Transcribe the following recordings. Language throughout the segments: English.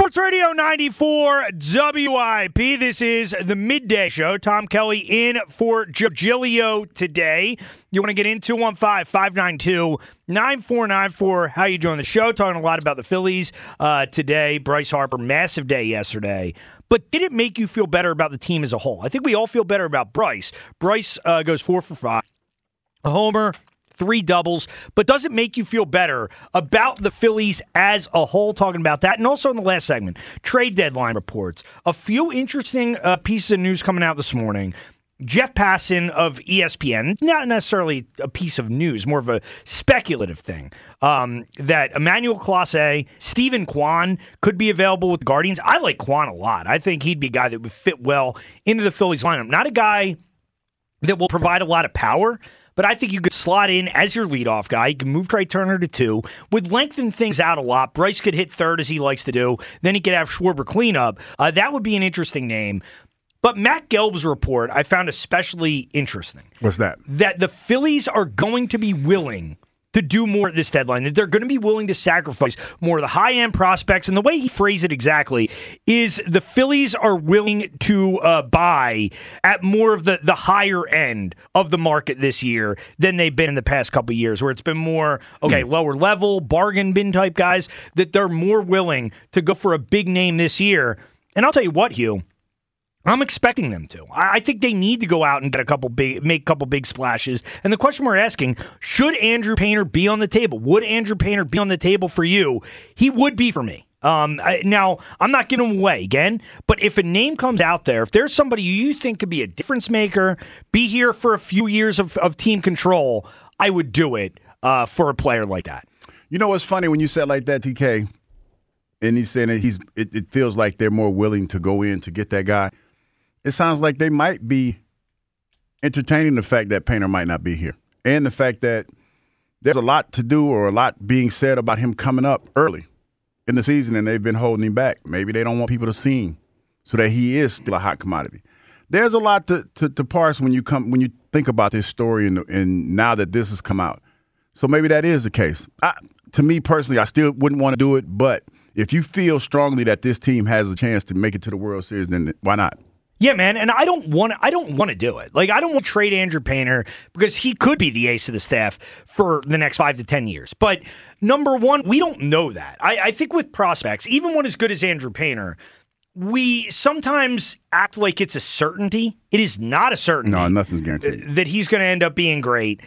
Sports Radio 94 WIP. This is the midday show. Tom Kelly in for Giglio today. You want to get in 215-592-9494. How you doing the show? Talking a lot about the Phillies today. Bryce Harper, massive day yesterday. But did it make you feel better about the team as a whole? I think we all feel better about Bryce. Bryce goes 4 for 5. A homer, 3 doubles, but does it make you feel better about the Phillies as a whole? Talking about that. And also in the last segment, trade deadline reports. A few interesting pieces of news coming out this morning. Jeff Passan of ESPN, not necessarily a piece of news, more of a speculative thing, that Emmanuel Clase, Stephen Kwan could be available with the Guardians. I like Kwan a lot. I think he'd be a guy that would fit well into the Phillies lineup. Not a guy that will provide a lot of power, but I think you could slot in as your leadoff guy. You can move Trey Turner to 2. Would lengthen things out a lot. Bryce could hit third as he likes to do. Then he could have Schwarber clean up. That would be an interesting name. But Matt Gelb's report I found especially interesting. What's that? That the Phillies are going to be willing to do more at this deadline, that they're going to be willing to sacrifice more of the high-end prospects. And the way he phrased it exactly is the Phillies are willing to buy at more of the higher end of the market this year than they've been in the past couple of years, where it's been more, lower level, bargain bin type guys, that they're more willing to go for a big name this year. And I'll tell you what, Hugh, I'm expecting them to. I think they need to go out and get make a couple big splashes. And the question we're asking, should Andrew Painter be on the table? Would Andrew Painter be on the table for you? He would be for me. Now, I'm not giving him away again, but if a name comes out there, if there's somebody you think could be a difference maker, be here for a few years of team control, I would do it for a player like that. You know what's funny when you said like that, TK, and he's saying that it feels like they're more willing to go in to get that guy. It sounds like they might be entertaining the fact that Painter might not be here, and the fact that there's a lot to do or a lot being said about him coming up early in the season, and they've been holding him back. Maybe they don't want people to see him so that he is still a hot commodity. There's a lot to parse when you think about this story and now that this has come out. So maybe that is the case. To me personally, I still wouldn't want to do it, but if you feel strongly that this team has a chance to make it to the World Series, then why not? Yeah, man, and I don't want to do it. Like, I don't want to trade Andrew Painter because he could be the ace of the staff for the next 5 to 10 years. But number one, we don't know that. I think with prospects, even one as good as Andrew Painter, we sometimes act like it's a certainty. It is not a certainty. No, nothing's guaranteed. That he's going to end up being great.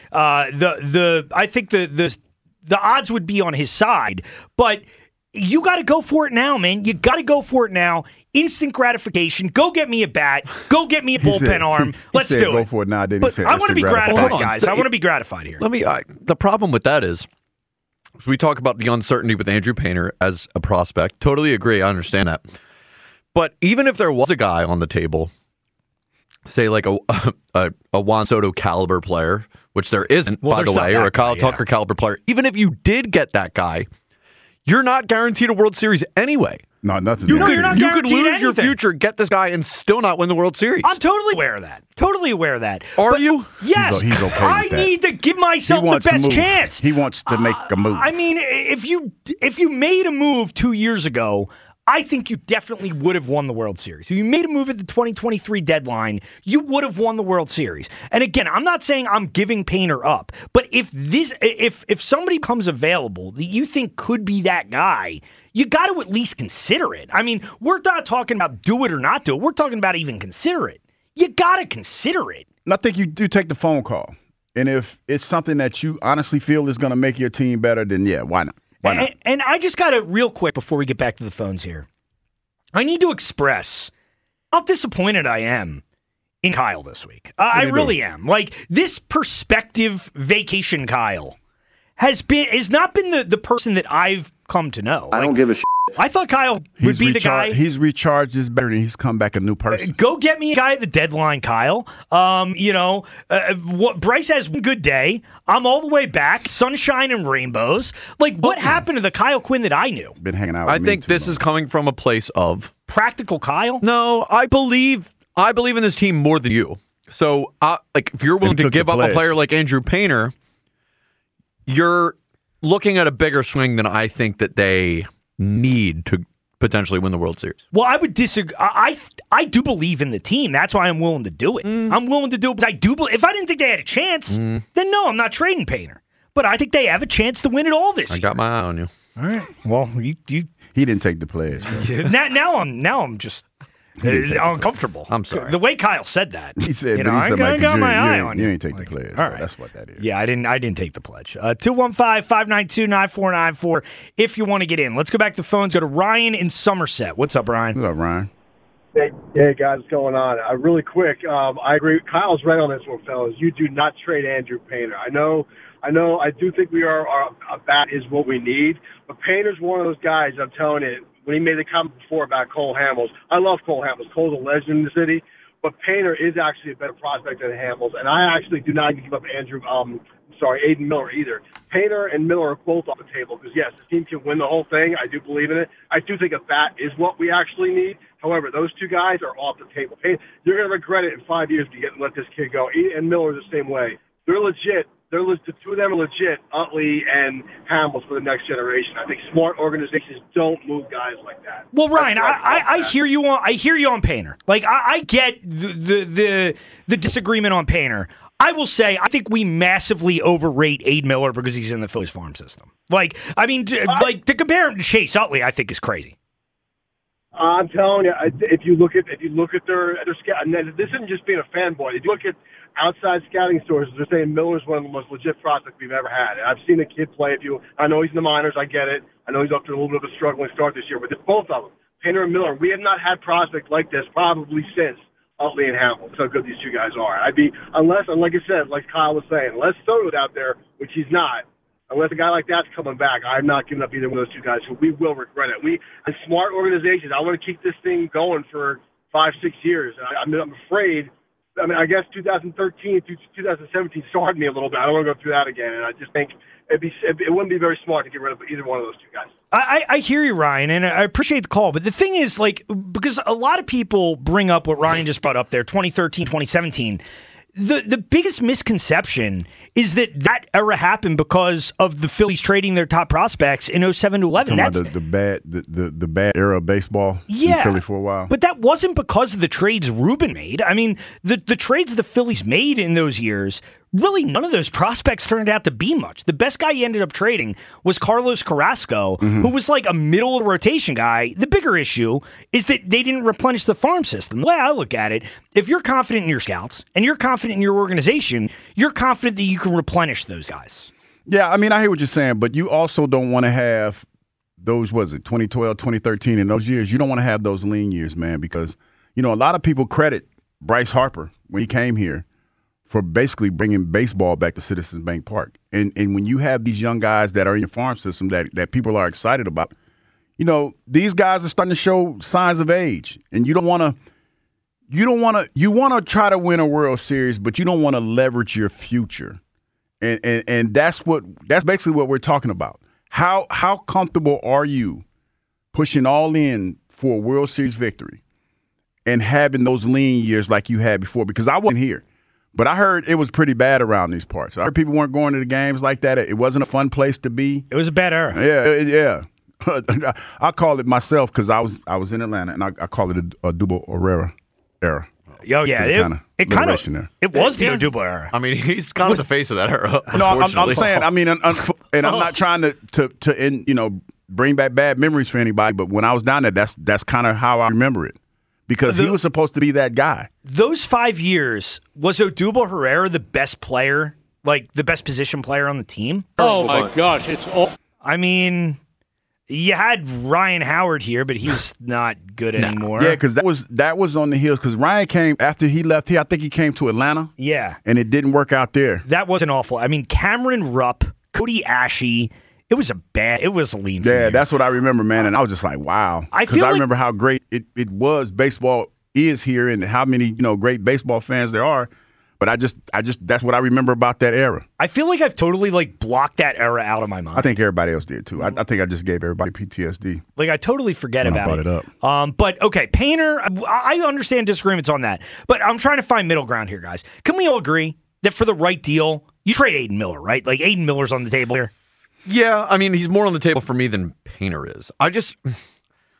I think the odds would be on his side, but you got to go for it now, man. You got to go for it now. Instant gratification. Go get me a bat. Go get me a bullpen arm. Let's do it. Go for it now. But I want to be gratified, guys. I want to be gratified here. The problem with that is we talk about the uncertainty with Andrew Painter as a prospect. Totally agree. I understand that. But even if there was a guy on the table, say like a Juan Soto caliber player, which there isn't, by the way, or a Kyle Tucker caliber player, even if you did get that guy, you're not guaranteed a World Series anyway. No, nothing. You're not you could lose anything. your future, get this guy, and still not win the World Series. I'm totally aware of that. Are you? Yes. He's okay with I that. need to give myself the best chance. He wants to make a move. I mean, if you made a move 2 years ago, I think you definitely would have won the World Series. If you made a move at the 2023 deadline, you would have won the World Series. And again, I'm not saying I'm giving Painter up, but if somebody comes available that you think could be that guy, you got to at least consider it. I mean, we're not talking about do it or not do it. We're talking about even consider it. You got to consider it. And I think you do take the phone call. And if it's something that you honestly feel is going to make your team better, then yeah, why not? Why not? And I just got to, real quick before we get back to the phones here, I need to express how disappointed I am in Kyle this week. I really am. Like, this perspective vacation Kyle has not been the person that I've come to know. I don't give a shit. I thought Kyle would be the guy. He's recharged his battery. He's come back a new person. Go get me a guy at the deadline, Kyle. Bryce has one good day. I'm all the way back. Sunshine and rainbows. Like, what happened to the Kyle Quinn that I knew? Been hanging out with I me think too this long. is coming from a place of Practical Kyle? No, I believe in this team more than you. So, if you're willing to give up a player like Andrew Painter, you're looking at a bigger swing than I think that they need to potentially win the World Series. Well, I would disagree. I do believe in the team. That's why I'm willing to do it. I'm willing to do it because I do believe. If I didn't think they had a chance, then no, I'm not trading Painter. But I think they have a chance to win it all this year. I got my eye on you. All right. Well, you He didn't take the pledge. now I'm just uncomfortable. I'm sorry. The way Kyle said that. He said, I got my eye on you. You ain't take the pledge. All right. That's what that is. Yeah, I didn't take the pledge. 215-592-9494 if you want to get in. Let's go back to the phones. Go to Ryan in Somerset. What's up, Ryan? What's up, Ryan? Hey guys, what's going on? Really quick, I agree. Kyle's right on this one, fellas. You do not trade Andrew Painter. I know. I do think a bat is what we need, but Painter's one of those guys. I'm telling you, when he made the comment before about Cole Hamels, I love Cole Hamels. Cole's a legend in the city, but Painter is actually a better prospect than Hamels, and I actually do not give up Aiden Miller either. Painter and Miller are both off the table because, yes, the team can win the whole thing. I do believe in it. I do think a bat is what we actually need. However, those two guys are off the table. You're going to regret it in 5 years if you let this kid go. And Miller the same way. They're legit. The two of them are legit, Utley and Hamels, for the next generation. I think smart organizations don't move guys like that. Well, Ryan, I hear you on Painter. Like I get the disagreement on Painter. I will say I think we massively overrate Aiden Miller because he's in the Phillies farm system. Like to compare him to Chase Utley, I think is crazy. I'm telling you, if you look at their scout, and this isn't just being a fanboy. If you look at outside scouting sources, they're saying Miller's one of the most legit prospects we've ever had. And I've seen the kid play. I know he's in the minors, I get it. I know he's up to a little bit of a struggling start this year, but it's both of them, Painter and Miller. We have not had prospects like this probably since Utley and Hamels. That's how good these two guys are. Unless, like I said, like Kyle was saying, unless Soto's out there, which he's not. Unless a guy like that's coming back, I'm not giving up either one of those two guys. So we will regret it. As smart organizations, I want to keep this thing going for 5-6 years. I'm afraid. I guess 2013 through 2017 scarred me a little bit. I don't want to go through that again. And I just think it wouldn't be very smart to get rid of either one of those two guys. I hear you, Ryan, and I appreciate the call. But the thing is, because a lot of people bring up what Ryan just brought up there, 2013, 2017. The biggest misconception is that era happened because of the Phillies trading their top prospects in 07 to 11. That's the bad era of baseball in Philly for a while. But that wasn't because of the trades Ruben made. I mean, the trades the Phillies made in those years, really none of those prospects turned out to be much. The best guy he ended up trading was Carlos Carrasco, who was like a middle of the rotation guy. The bigger issue is that they didn't replenish the farm system. The way I look at it, if you're confident in your scouts and you're confident in your organization, you're confident that you can replenish those guys. Yeah, I hear what you're saying, but you also don't want to have those, 2012, 2013, in those years, you don't want to have those lean years, man, because, a lot of people credit Bryce Harper when he came here for basically bringing baseball back to Citizens Bank Park. And when you have these young guys that are in your farm system that people are excited about, these guys are starting to show signs of age. And you want to try to win a World Series, but you don't want to leverage your future. And that's basically what we're talking about. How comfortable are you pushing all in for a World Series victory and having those lean years like you had before? Because I wasn't here. But I heard it was pretty bad around these parts. I heard people weren't going to the games like that. It wasn't a fun place to be. It was a bad era. Yeah. I call it myself because I was in Atlanta, and I call it a Odubel Herrera era. Oh, yeah. It was the Odubel era. I mean, he's kind of the face of that era. No, I'm saying, and I'm not trying to bring back bad memories for anybody, but when I was down there, that's kind of how I remember it. Because he was supposed to be that guy. Those 5 years, was Odubel Herrera the best player, like the best position player on the team? Oh, my gosh. You had Ryan Howard here, but he's not good anymore. Yeah, because that was on the heels. Because Ryan came, after he left here, I think he came to Atlanta. Yeah. And it didn't work out there. That wasn't awful. Cameron Rupp, Cody Ashe. It was a lean. Yeah, that's what I remember, man. And I was just like, wow. Because I remember how great it was. Baseball is here, and how many great baseball fans there are. But I just that's what I remember about that era. I feel like I've totally blocked that era out of my mind. I think everybody else did too. I think I just gave everybody PTSD. I totally forget about it. I brought it up. But okay, Painter. I understand disagreements on that, but I'm trying to find middle ground here, guys. Can we all agree that for the right deal, you trade Aiden Miller, right? Aiden Miller's on the table here. Yeah, he's more on the table for me than Painter is.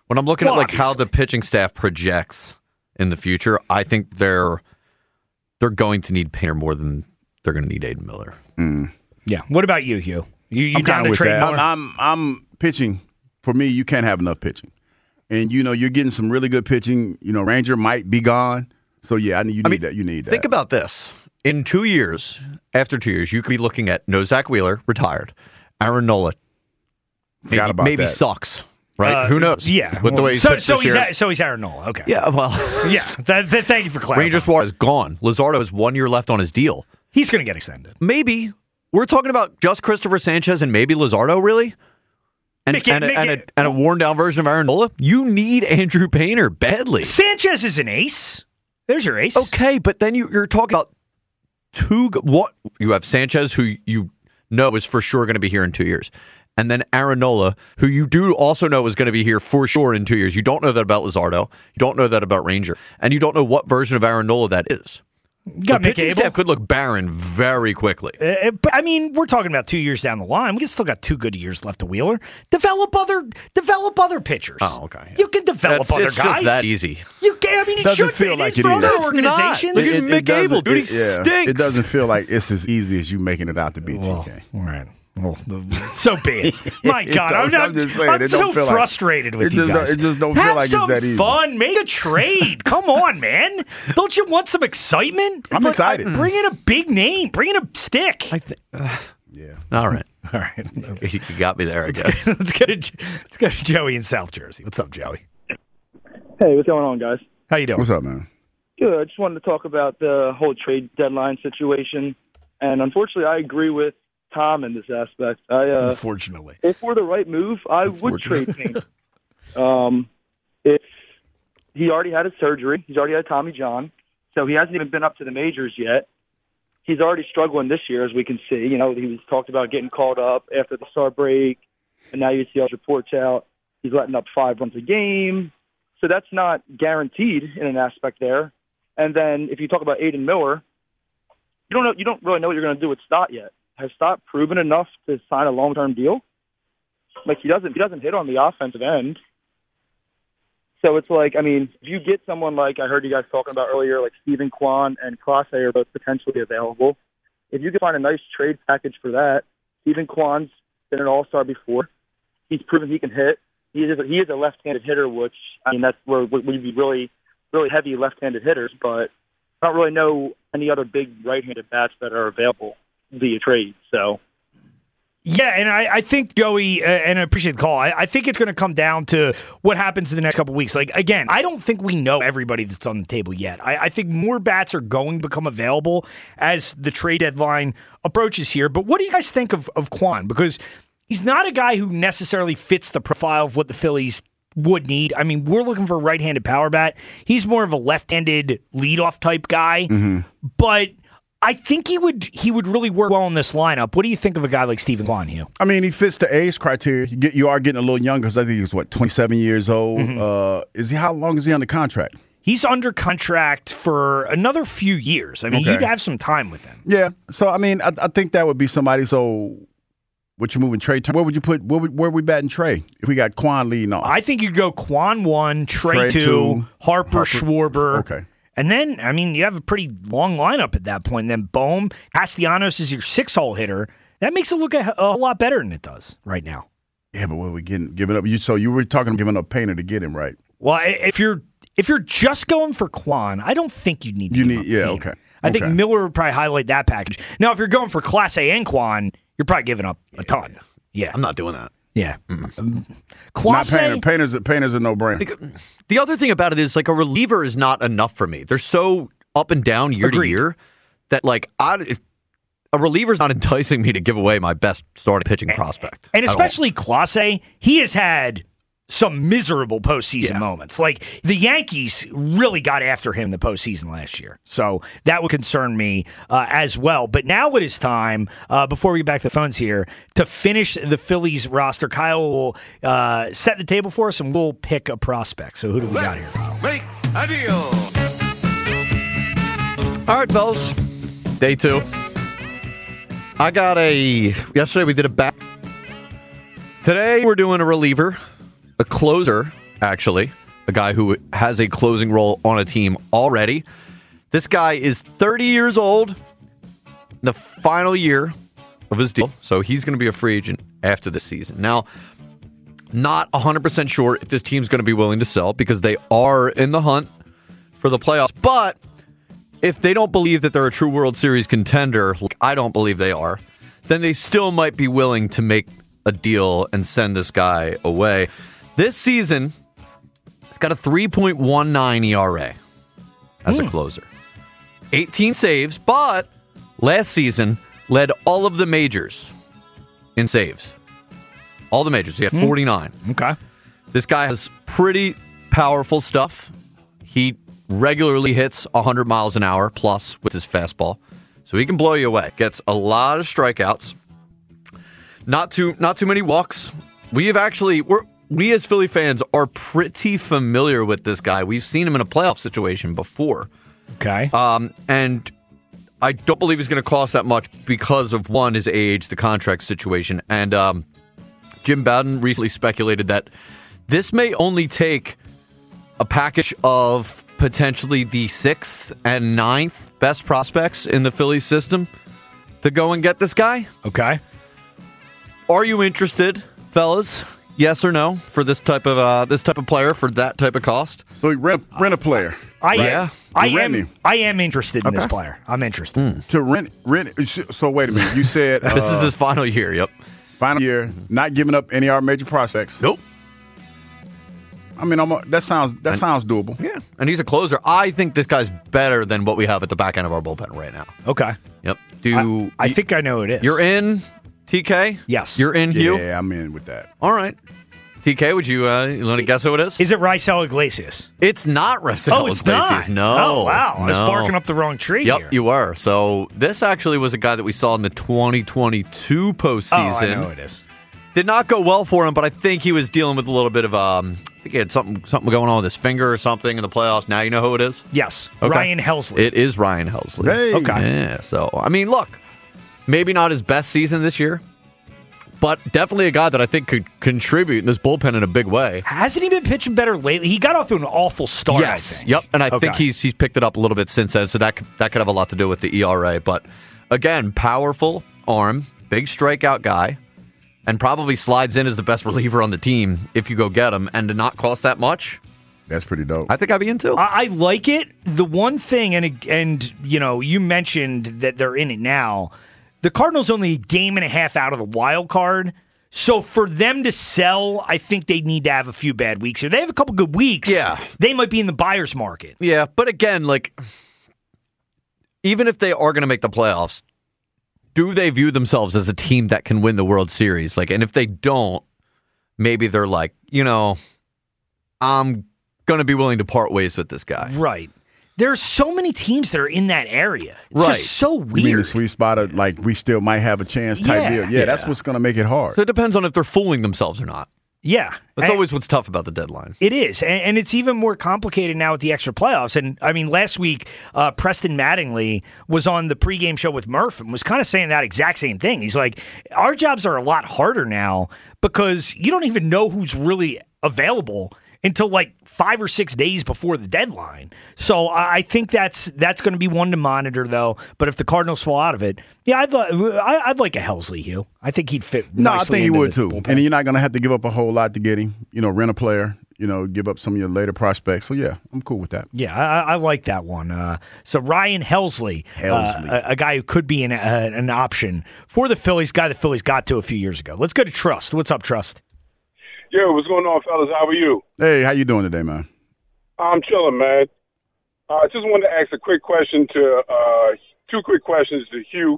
When I'm looking at like how the pitching staff projects in the future, I think they're going to need Painter more than they're going to need Aiden Miller. Yeah. What about you, Hugh? You I'm down kinda to with trade that. Miller? I'm pitching. For me, you can't have enough pitching. And, you're getting some really good pitching. Ranger might be gone. So, yeah, you need that. You need that. Think about this. In 2 years, after 2 years, you could be looking at Zach Wheeler, retired. Aaron Nola, maybe sucks, right? Who knows? Yeah. With the way he's pitched this year. So he's Aaron Nola. Okay. Yeah, well. Yeah. Thank you for clarifying. Ranger Suarez gone. Lazardo has 1 year left on his deal. He's going to get extended. Maybe. We're talking about just Christopher Sanchez and maybe Lazardo, really? And a worn-down version of Aaron Nola? You need Andrew Painter badly. Sanchez is an ace. There's your ace. Okay, but then you're talking about what? You have Sanchez, who you know is for sure going to be here in 2 years. And then Aaron Nola, who you do also know is going to be here for sure in 2 years. You don't know that about Lazardo. You don't know that about Ranger. And you don't know what version of Aaron Nola that is. Got the pitching staff could look barren very quickly. But we're talking about 2 years down the line. We still got 2 good years left to Wheeler. Develop other pitchers. Oh, okay. Yeah. You can develop other it's guys. Just that easy. You can. It should feel be. like It's it for is. other It's organizations. Look at Mick Abel, dude. He stinks. It doesn't feel like it's as easy as you making it out to be, TK. All right. Well, so be it. My God, I'm just saying, I'm so frustrated with you guys. It just don't feel like it's that easy. Have some fun. Make a trade. Come on, man. Don't you want some excitement? I'm excited. Bring in a big name. Bring in a stick. Yeah. All right. All right. You got me there, I guess. Let's go to Joey in South Jersey. What's up, Joey? Hey, what's going on, guys? How you doing? What's up, man? Good. I just wanted to talk about the whole trade deadline situation. And unfortunately, I agree with Tom in this aspect. Unfortunately. If we're the right move, I would trade Painter. If he already had his surgery, he's already had Tommy John, so he hasn't even been up to the majors yet. He's already struggling this year, as we can see. He was talked about getting called up after the star break, and now you see all the reports out. He's letting up 5 runs a game. So that's not guaranteed in an aspect there. And then if you talk about Aiden Miller, you don't really know what you're going to do with Stott yet. Has Stott proven enough to sign a long-term deal? Like he doesn't hit on the offensive end. So it's like, if you get someone like I heard you guys talking about earlier, like Steven Kwan and Clase are both potentially available. If you can find a nice trade package for that, Steven Kwan's been an all-star before. He's proven he can hit. He is a left-handed hitter, which that's where we'd be really, really heavy left-handed hitters, but I don't really know any other big right-handed bats that are available via trade. So. Yeah, and I think, Joey, and I appreciate the call, I think it's going to come down to what happens in the next couple of weeks. Like, again, I don't think we know everybody that's on the table yet. I think more bats are going to become available as the trade deadline approaches here. But what do you guys think of Kwan? Because he's not a guy who necessarily fits the profile of what the Phillies would need. We're looking for a right-handed power bat. He's more of a left-handed leadoff type guy. Mm-hmm. But I think he would really work well in this lineup. What do you think of a guy like Steven Kwan, Hugh? He fits the age criteria. You are getting a little younger because I think he's 27 years old. Mm-hmm. How long is he under contract? He's under contract for another few years. You'd have some time with him. Yeah. So I think that would be somebody. So what you moving Trey? Where would you put? Where we batting Trey if we got Kwan leading off? I think you'd go Kwan 1, Trey 2, Harper, Schwarber. Okay. And then, you have a pretty long lineup at that point. And then Bohm, Castellanos is your 6-hole hitter. That makes it look a lot better than it does right now. Yeah, but what are we giving up? So you were talking giving up Painter to get him, right? Well, if you're just going for Kwan, I don't think you need to give up Painter. Okay. I think Miller would probably highlight that package. Now, if you're going for Clase and Kwan, you're probably giving up a ton. Yeah. I'm not doing that. Yeah. Clase, Painter's a no-brainer. The other thing about it is, a reliever is not enough for me. They're so up and down year to year that, a reliever's not enticing me to give away my best starting pitching prospect. And especially Clase, he has had some miserable postseason moments. Like, the Yankees really got after him in the postseason last year. So that would concern me as well. But now it is time, before we get back to the phones here, to finish the Phillies roster. Kyle will set the table for us, and we'll pick a prospect. So who do we got here? Make a deal. All right, fellas. Day 2. Yesterday we did a bat. Today we're doing a reliever, a closer, actually, a guy who has a closing role on a team already. This guy is 30 years old, the final year of his deal, so he's going to be a free agent after this season. Now, not 100% sure if this team's going to be willing to sell because they are in the hunt for the playoffs, but if they don't believe that they're a true World Series contender, like I don't believe they are, then they still might be willing to make a deal and send this guy away. This season, he's got a 3.19 ERA as a closer. 18 saves, but last season led all of the majors in saves. All the majors. He had 49. Okay. This guy has pretty powerful stuff. He regularly hits 100 miles an hour plus with his fastball. So he can blow you away. Gets a lot of strikeouts. Not too many walks. We as Philly fans are pretty familiar with this guy. We've seen him in a playoff situation before. Okay. And I don't believe he's going to cost that much because of, one, his age, the contract situation. And Jim Bowden recently speculated that this may only take a package of potentially the 6th and 9th best prospects in the Phillies system to go and get this guy. Okay. Are you interested, fellas? Yes or no for this type of player for that type of cost? So you rent a player. I rent him. am interested in this player. I'm interested. To rent. So wait a minute. You said This is his final year. Yep. final year, not giving up any of our major prospects. Nope. I mean, that sounds doable. Yeah, and he's a closer. I think this guy's better than what we have at the back end of our bullpen right now. Okay. Yep. I think I know who it is. You're in, TK? Yes. You're in, Hugh? Yeah, I'm in with that. All right. TK, would you want to guess who it is? Is it Raisel Iglesias? It's not Raisel Not? Iglesias. No. Oh, wow. I was no. barking up the wrong tree Yep, here. you were. So this actually was a guy that we saw in the 2022 postseason. Oh, I know it is. Did not go well for him, but I think he was dealing with a little bit of I think he had something going on with his finger or something in the playoffs. Now you know who it is? Yes. Okay. Ryan Helsley. It is Ryan Helsley. Hey. Okay. Yeah. So, I mean, look, maybe not his best season this year, but definitely a guy that I think could contribute in this bullpen in a big way. Hasn't he been pitching better lately? He got off to an awful start, Yes. I think. Yep. And I think he's picked it up a little bit since then, so that could have a lot to do with the ERA. But again, powerful arm, big strikeout guy, and probably slides in as the best reliever on the team if you go get him, and to not cost that much. That's pretty dope. I think I'd be into. I like it. The one thing, and you know, you mentioned that they're in it now. The Cardinals only a game and a half out of the wild card. So for them to sell, I think they need to have a few bad weeks. Or they have a couple good weeks. Yeah. They might be in the buyer's market. Yeah, but again, like, even if they are going to make the playoffs, do they view themselves as a team that can win the World Series? Like, and if they don't, maybe they're like, you know, I'm going to be willing to part ways with this guy. Right. There's so many teams that are in that area. It's just so weird. You mean the sweet spot of, like, we still might have a chance type deal? Yeah, that's what's going to make it hard. So it depends on if they're fooling themselves or not. Yeah. That's always what's tough about the deadline. It is. And it's even more complicated now with the extra playoffs. And, I mean, last week, Preston Mattingly was on the pregame show with Murph and was kind of saying that exact same thing. He's like, our jobs are a lot harder now because you don't even know who's really available until like 5 or 6 days before the deadline. So I think that's going to be one to monitor, though. But if the Cardinals fall out of it, yeah, I'd like a Helsley, Hugh. I think he'd fit nicely. No, I think he would, too. bullpen. And you're not going to have to give up a whole lot to get him. You know, rent a player, you know, give up some of your later prospects. So, yeah, I'm cool with that. Yeah, I like that one. So Ryan Helsley, a guy who could be an option for the Phillies, guy the Phillies got to a few years ago. Let's go to Trust. What's up, Trust? Yo, what's going on, fellas? How are you? Hey, how you doing today, man? I'm chilling, man. I just wanted to ask a quick question two quick questions to Hugh.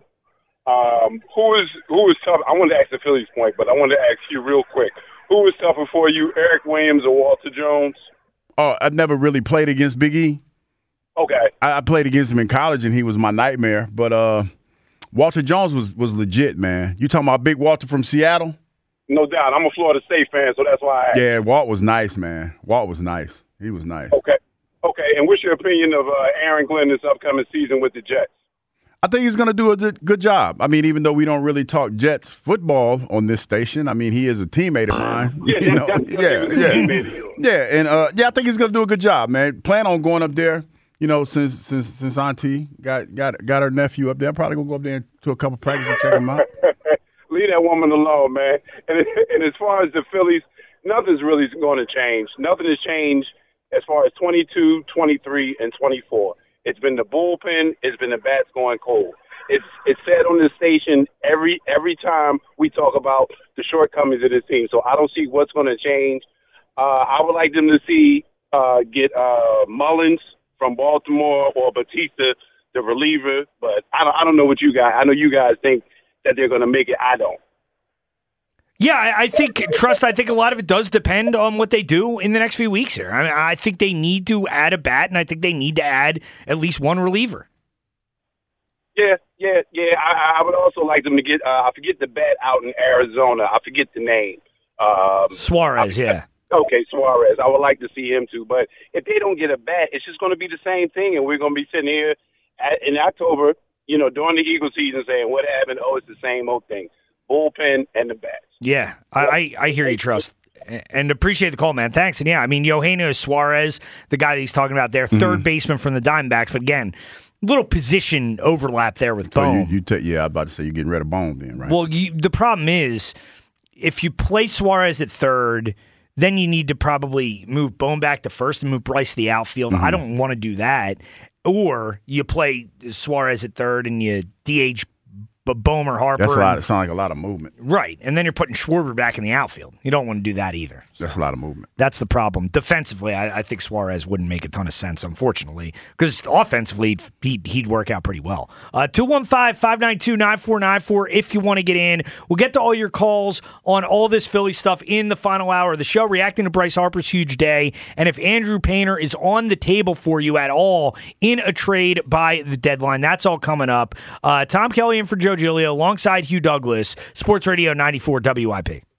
Who is tough? I wanted to ask the Phillies point, but I wanted to ask you real quick. Who was tougher for you, Eric Williams or Walter Jones? Oh, I never really played against Big E. Okay. I played against him in college, and he was my nightmare. But Walter Jones was legit, man. You talking about Big Walter from Seattle? No doubt. I'm a Florida State fan, so that's why I asked. Yeah, Walt was nice, man. Walt was nice. He was nice. Okay. And what's your opinion of Aaron Glenn this upcoming season with the Jets? I think he's going to do a good job. I mean, even though we don't really talk Jets football on this station, I mean, he is a teammate of mine. I think he's going to do a good job, man. Plan on going up there. You know, since Auntie got her nephew up there, I'm probably gonna go up there to a couple practices and check him out. Leave that woman alone, man. And as far as the Phillies, nothing's really going to change. Nothing has changed as far as 22, 23, and 24. It's been the bullpen. It's been the bats going cold. It's said on this station every time we talk about the shortcomings of this team. So I don't see what's going to change. I would like them to get Mullins from Baltimore or Batista, the reliever. But I don't know what you guys. I know you guys think that they're going to make it. I don't. Yeah, I think a lot of it does depend on what they do in the next few weeks here. I mean, I think they need to add a bat, and I think they need to add at least one reliever. Yeah. I would also like them to get, I forget the bat out in Arizona. I forget the name. Suarez, yeah. Okay, Suarez. I would like to see him too. But if they don't get a bat, it's just going to be the same thing, and we're going to be sitting here in October, you know, during the Eagle season saying, what happened? Oh, it's the same old thing. Bullpen and the bats. Yeah, I hear you, Trust, and appreciate the call, man. Thanks. And yeah, I mean, Eugenio Suarez, the guy that he's talking about there, third baseman from the Diamondbacks, but again, little position overlap there with Bohm. So I'm about to say you're getting rid of Bohm then, right? Well, the problem is if you play Suarez at third, then you need to probably move Bohm back to first and move Bryce to the outfield. I don't want to do that. Or you play Suarez at third and you DH Bohm or Harper. That's a lot. It sounds like a lot of movement. Right. And then you're putting Schwarber back in the outfield. You don't want to do that either. That's a lot of movement. That's the problem. Defensively, I think Suarez wouldn't make a ton of sense, unfortunately, because offensively, he'd work out pretty well. 215-592-9494 if you want to get in. We'll get to all your calls on all this Philly stuff in the final hour of the show, reacting to Bryce Harper's huge day, and if Andrew Painter is on the table for you at all in a trade by the deadline. That's all coming up. Tom Kelly in for Joe Giglio alongside Hugh Douglas, Sports Radio 94 WIP.